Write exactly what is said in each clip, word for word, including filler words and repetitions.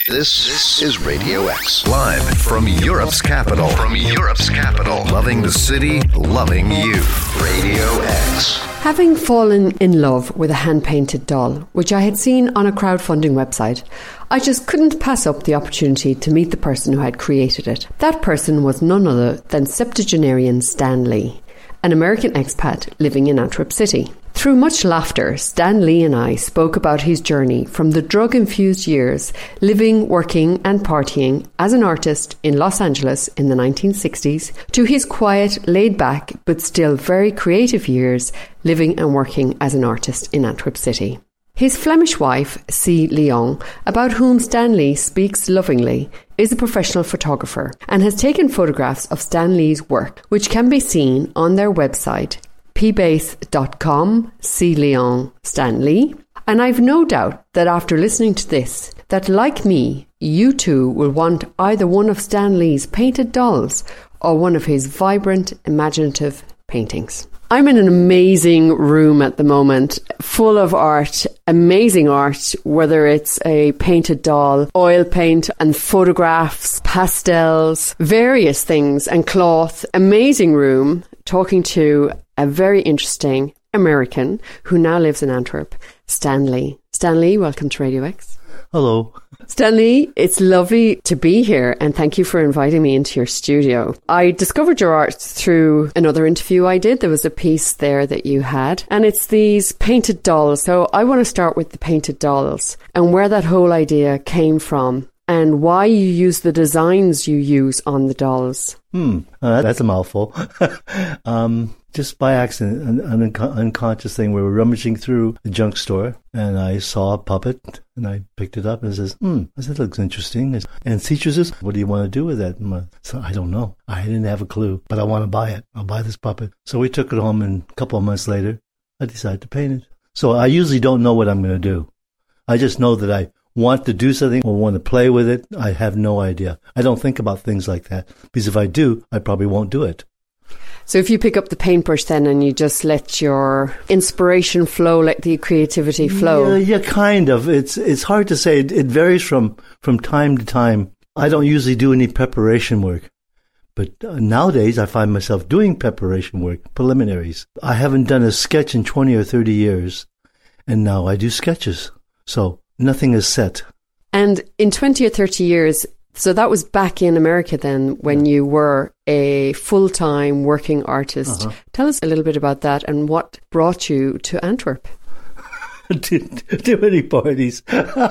This is Radio X, live from Europe's capital. From Europe's capital. Loving the city, loving you. Radio X. Having fallen in love with a hand-painted doll, which I had seen on a crowdfunding website, I just couldn't pass up the opportunity to meet the person who had created it. That person was none other than septuagenarian Stan Lee, an American expat living in Antwerp City. Through much laughter, Stan Lee and I spoke about his journey from the drug-infused years living, working and partying as an artist in Los Angeles in the nineteen sixties to his quiet, laid-back but still very creative years living and working as an artist in Antwerp City. His Flemish wife, C. Leon, about whom Stan Lee speaks lovingly, is a professional photographer and has taken photographs of Stan Lee's work, which can be seen on their website, p base dot com, C. Leon Stan Lee. And I've no doubt that after listening to this, that like me, you too will want either one of Stan Lee's painted dolls or one of his vibrant, imaginative paintings. I'm in an amazing room at the moment, full of art, amazing art, whether it's a painted doll, oil paint and photographs, pastels, various things and cloth. Amazing room, talking to a very interesting American who now lives in Antwerp, Stan Lee. Stan Lee, welcome to Radio X. Hello. Stan Lee, it's lovely to be here and thank you for inviting me into your studio. I discovered your art through another interview I did. There was a piece there that you had and it's these painted dolls. So I want to start with the painted dolls and where that whole idea came from and why you use the designs you use on the dolls. Hmm, uh, that's a mouthful. um, just by accident, an, an unco- unconscious thing. We were rummaging through the junk store, and I saw a puppet, and I picked it up and says, "Hmm, that looks interesting." And teacher says, "What do you want to do with that?" So I don't know. I didn't have a clue, but I want to buy it. I'll buy this puppet. So we took it home, and a couple of months later, I decided to paint it. So I usually don't know what I'm going to do. I just know that I want to do something or want to play with it. I have no idea. I don't think about things like that because if I do, I probably won't do it. So if you pick up the paintbrush then and you just let your inspiration flow, let the creativity flow. Yeah, yeah kind of. It's it's hard to say. It, it varies from, from time to time. I don't usually do any preparation work. But uh, nowadays I find myself doing preparation work, preliminaries. I haven't done a sketch in twenty or thirty years. And now I do sketches. So nothing is set. And in twenty or thirty years, so that was back in America then when you were a full-time working artist. Uh-huh. Tell us a little bit about that and what brought you to Antwerp. too, too many parties.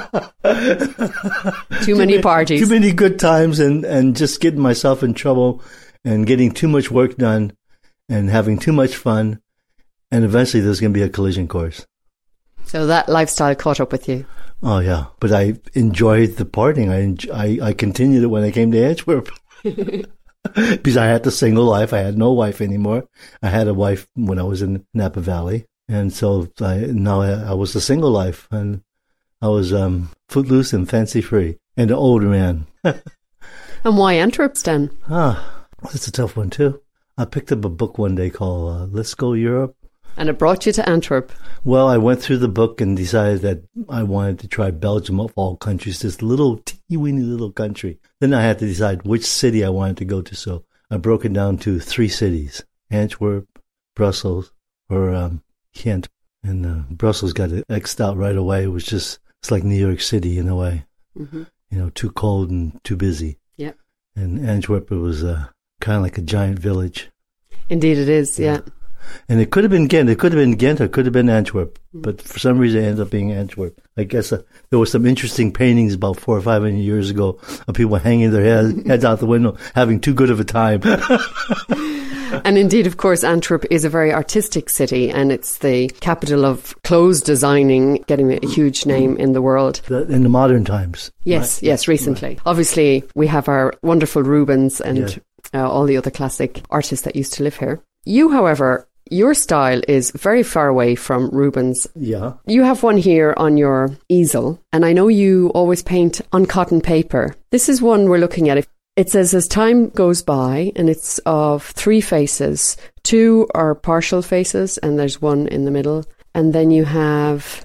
too many parties. Too many good times and, and just getting myself in trouble and getting too much work done and having too much fun. And eventually there's going to be a collision course. So that lifestyle caught up with you? Oh, yeah. But I enjoyed the partying. I, enjoy, I I continued it when I came to Antwerp. Because I had the single life. I had no wife anymore. I had a wife when I was in Napa Valley. And so I, now I, I was the single life. And I was um, footloose and fancy-free. And an older man. And why Antwerp, Stan? Ah, that's a tough one, too. I picked up a book one day called uh, Let's Go Europe. And it brought you to Antwerp. Well, I went through the book and decided that I wanted to try Belgium of all countries, this little teeny-weeny little country. Then I had to decide which city I wanted to go to. So I broke it down to three cities, Antwerp, Brussels, or um, Ghent. And uh, Brussels got it X'd out right away. It was just, it's like New York City in a way. Mm-hmm. You know, too cold and too busy. Yep. And Antwerp, it was uh, kind of like a giant village. Indeed it is, yeah. yeah. And it could have been Ghent. It could have been Ghent or it could have been Antwerp. But for some reason, it ended up being Antwerp. I guess uh, there were some interesting paintings about four or five hundred years ago of people hanging their head, heads out the window, having too good of a time. And indeed, of course, Antwerp is a very artistic city and it's the capital of clothes designing, getting a huge name in the world. In the modern times. Yes, right? yes, recently. Right. Obviously, we have our wonderful Rubens and yeah. uh, all the other classic artists that used to live here. You, however, your style is very far away from Rubens. Yeah. You have one here on your easel, and I know you always paint on cotton paper. This is one we're looking at. It says, as time goes by, and it's of three faces. Two are partial faces, and there's one in the middle. And then you have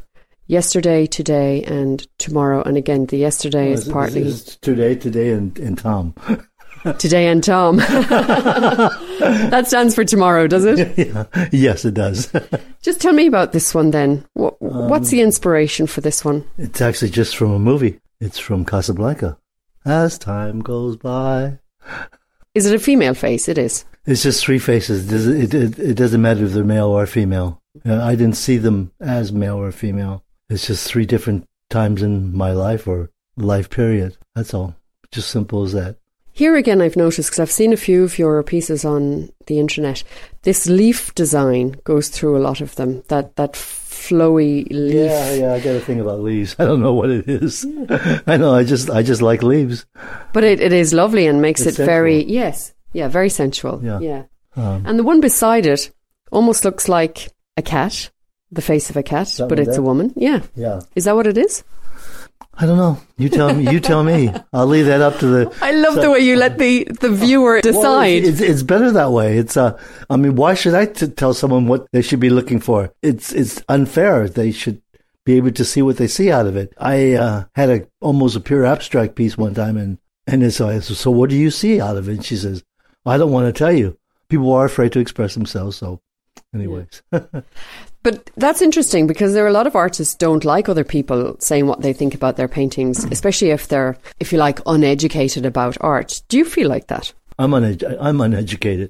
yesterday, today, and tomorrow. And again, the yesterday Oh, is it's- partly it's today, today, and, and Tom. today and Tom. That stands for tomorrow, does it? Yeah. Yes, it does. Just tell me about this one then. What, what's the inspiration for this one? It's actually just from a movie. It's from Casablanca. As time goes by. Is it a female face? It is. It's just three faces. It, doesn't- it, it, it doesn't matter if they're male or female. Uh, I didn't see them as male or female. It's just three different times in my life or life period. That's all. Just simple as that. Here again, I've noticed, because I've seen a few of your pieces on the internet, this leaf design goes through a lot of them. That that flowy leaf. Yeah, yeah. I got a thing about leaves. I don't know what it is. I know. I just, I just like leaves. But it, it is lovely and makes It's it very, sensual. yes, yeah, very sensual. Yeah. yeah. Um, And the one beside it almost looks like a cat, the face of a cat, That but one it's there? a woman. Yeah. yeah. Is that what it is? I don't know. You tell me. You tell me. I'll leave that up to the. I love So- the way you let the, the viewer Well, decide. it's, it's, it's better that way. It's uh, I mean, why should I t- tell someone what they should be looking for? It's it's unfair. They should be able to see what they see out of it. I uh, had a almost a pure abstract piece one time, and and it's, I said, so what do you see out of it? And she says, I don't want to tell you. People are afraid to express themselves. So, anyways. But that's interesting, because there are a lot of artists don't like other people saying what they think about their paintings, especially if they're, if you like, uneducated about art. Do you feel like that? I'm uned- I'm uneducated.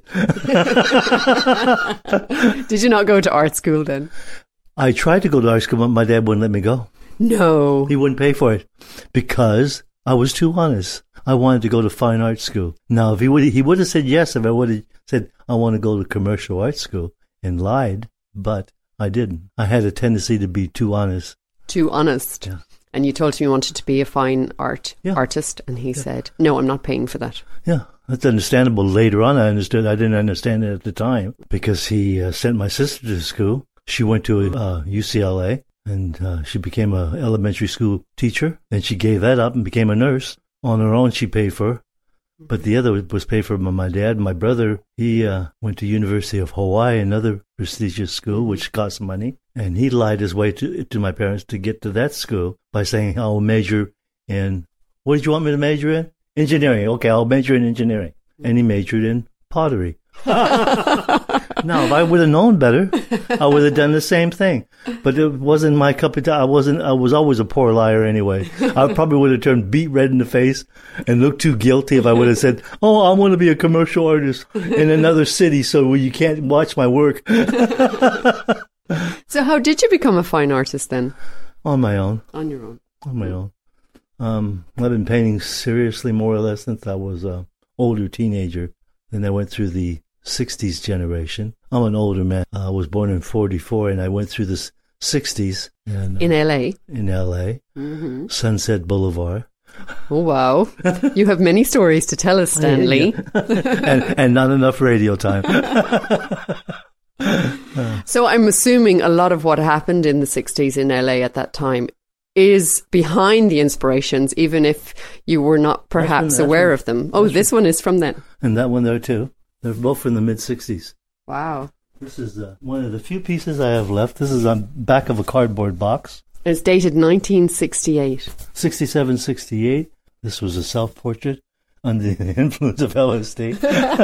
Did you not go to art school then? I tried to go to art school, but my dad wouldn't let me go. No. He wouldn't pay for it because I was too honest. I wanted to go to fine art school. Now, if he would, he would have said yes if I would have said I want to go to commercial art school and lied, but I didn't. I had a tendency to be too honest. Too honest. Yeah. And you told him you wanted to be a fine art Yeah. artist, and he said, no, I'm not paying for that. Yeah, that's understandable. Later on, I understood. I didn't understand it at the time because he uh, sent my sister to school. She went to uh, U C L A, and uh, she became a elementary school teacher. Then she gave that up and became a nurse. On her own, she paid for. But the other was paid for by my dad. My brother, he uh, went to University of Hawaii, another prestigious school, which cost money. And he lied his way to to my parents to get to that school by saying, I'll major in, what did you want me to major in? Engineering. Okay, I'll major in engineering. And he majored in pottery. Now, if I would have known better, I would have done the same thing. But it wasn't my cup of tea. I wasn't. I was always a poor liar anyway. I probably would have turned beet red in the face and looked too guilty if I would have said, "Oh, I want to be a commercial artist in another city, so you can't watch my work." So how did you become a fine artist then? On my own. On your own. On my own. Um, I've been painting seriously more or less since I was an older teenager. Then I went through the sixties generation. I'm an older man. I was born in forty-four, and I went through the sixties. And, uh, In L A? in L A, Mm-hmm. Sunset Boulevard. Oh, wow. You have many stories to tell us, Stanley. and, and not enough radio time. So I'm assuming a lot of what happened in the sixties in L A at that time is behind the inspirations, even if you were not perhaps that's aware from- of them. Oh, this one is from then. And that one there, too. They're both from the mid-sixties. Wow. This is uh, one of the few pieces I have left. This is on back of a cardboard box. It's dated nineteen sixty-eight. sixty-seven, sixty-eight. This was a self-portrait under the influence of L S D.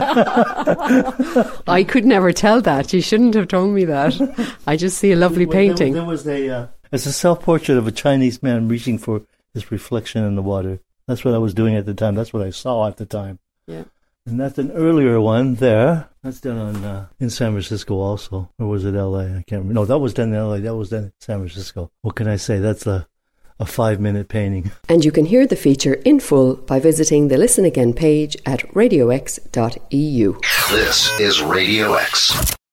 I could never tell that. You shouldn't have told me that. I just see a lovely Well, there was- painting. There was a, uh, it's a self-portrait of a Chinese man reaching for his reflection in the water. That's what I was doing at the time. That's what I saw at the time. Yeah. And that's an earlier one there. That's done on uh, in San Francisco also. Or was it L A? I can't remember. No, that was done in L A. That was done in San Francisco. What can I say? That's a, a five-minute painting. And you can hear the feature in full by visiting the Listen Again page at radio x dot e u. This is Radio X.